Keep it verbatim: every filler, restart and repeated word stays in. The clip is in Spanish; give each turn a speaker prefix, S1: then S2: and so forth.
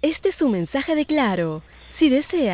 S1: Este es un mensaje de Claro. Si desea